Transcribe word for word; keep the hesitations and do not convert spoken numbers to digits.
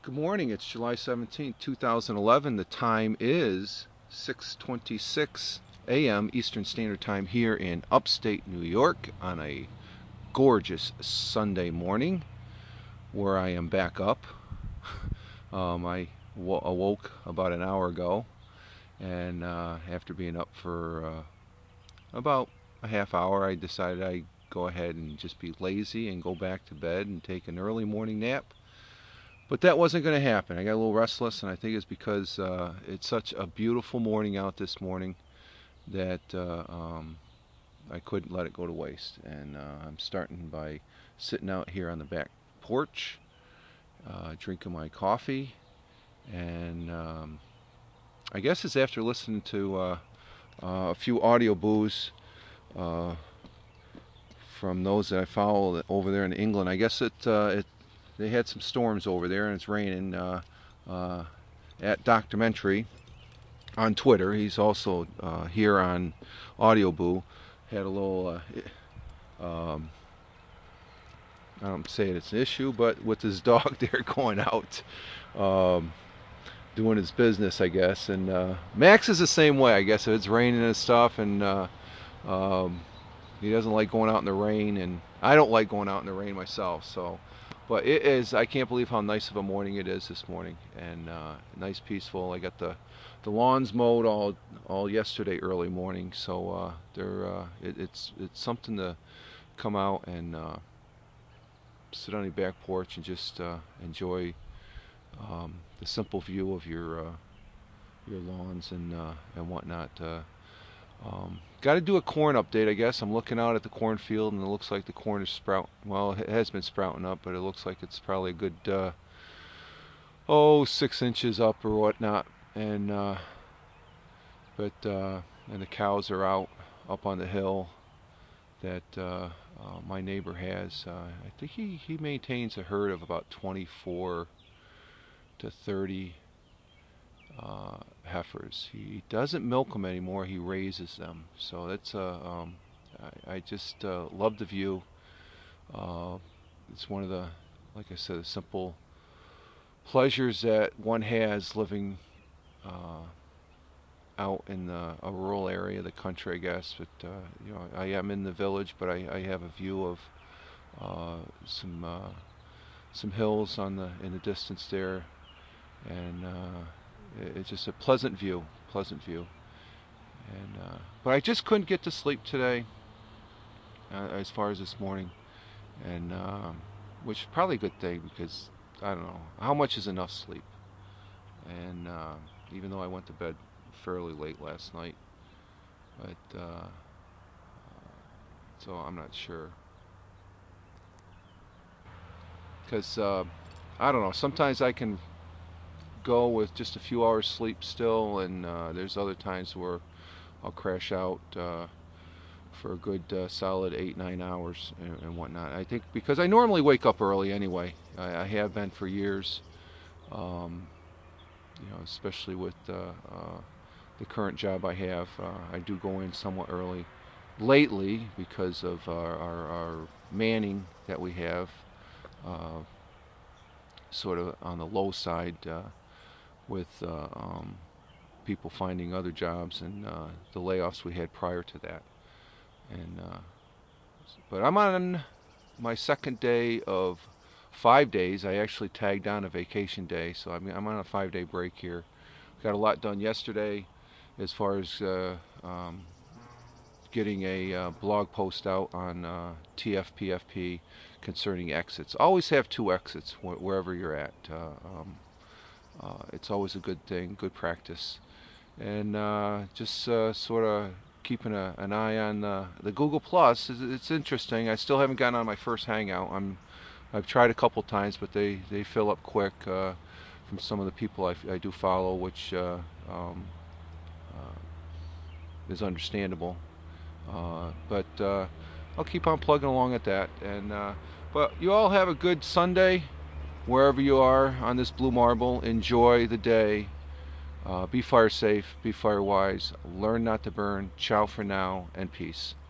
Good morning. It's July seventeenth, two thousand eleven. The time is six twenty-six a m Eastern Standard Time here in upstate New York on a gorgeous Sunday morning where I am back up. um, I w- awoke about an hour ago, and uh, after being up for uh, about a half hour, I decided I'd go ahead and just be lazy and go back to bed and take an early morning nap. But that wasn't going to happen. I got a little restless, and I think it's because uh, it's such a beautiful morning out this morning that uh, um, I couldn't let it go to waste. And uh, I'm starting by sitting out here on the back porch, uh, drinking my coffee, and um, I guess it's after listening to uh, uh, a few audio boos uh, from those that I follow over there in England. I guess it uh, it they had some storms over there, and it's raining. Uh, uh, at Documentary on Twitter, he's also uh, here on Audio Boo. Had a little, uh, um, I don't say it's an issue, but with his dog there going out, um, doing his business, I guess. And uh, Max is the same way, I guess. If it's raining and stuff, and uh, um, he doesn't like going out in the rain, and I don't like going out in the rain myself, so. But it is, I can't believe how nice of a morning it is this morning, and uh, nice, peaceful. I got the, the lawns mowed all all yesterday early morning, so uh, they're uh, it, it's it's something to come out and uh, sit on your back porch and just uh, enjoy um, the simple view of your uh, your lawns and uh, and whatnot. Uh, Um, Got to do a corn update, I guess. I'm looking out at the cornfield, and it looks like the corn is sprout. Well, it has been sprouting up, but it looks like it's probably a good, uh, oh, six inches up or whatnot. And uh, but uh, and the cows are out up on the hill that uh, uh, my neighbor has. Uh, I think he he maintains a herd of about twenty-four to thirty. Uh, heifers. He doesn't milk them anymore. He raises them. So that's uh, um, I, I just uh, love the view. Uh, it's one of the, like I said, the simple pleasures that one has living uh, out in the, a rural area of the country, I guess. But uh, you know, I am in the village, but I, I have a view of uh, some uh, some hills on the in the distance there, and. Uh, It's just a pleasant view, pleasant view. And uh, but I just couldn't get to sleep today, uh, as far as this morning, and um, which is probably a good thing because I don't know how much is enough sleep. And uh, even though I went to bed fairly late last night, but uh, so I'm not sure because uh, I don't know. Sometimes I can go with just a few hours sleep still, and uh, there's other times where I'll crash out uh, for a good uh, solid eight nine hours and, and whatnot. I think because I normally wake up early anyway. I, I have been for years, um, you know, especially with uh, uh, the current job I have. Uh, I do go in somewhat early lately because of our, our, our manning that we have, uh, sort of on the low side. Uh, with uh, um, people finding other jobs and uh, the layoffs we had prior to that. And uh, but I'm on my second day of five days. I actually tagged on a vacation day, so I'm, I'm on a five-day break here. Got a lot done yesterday as far as uh, um, getting a uh, blog post out on uh, T F P F P concerning exits. Always have two exits wh- wherever you're at. Uh, um, Uh, it's always a good thing, good practice, and uh, just uh, sort of keeping a, an eye on uh, the Google Plus. It's, it's interesting. I still haven't gotten on my first Hangout. I'm, I've tried a couple times, but they, they fill up quick uh, from some of the people I, I do follow, which uh, um, uh, is understandable. Uh, but uh, I'll keep on plugging along at that. And uh, but you all have a good Sunday. Wherever you are on this blue marble, enjoy the day. Uh, be fire safe, be fire wise, learn not to burn. Ciao for now, and peace.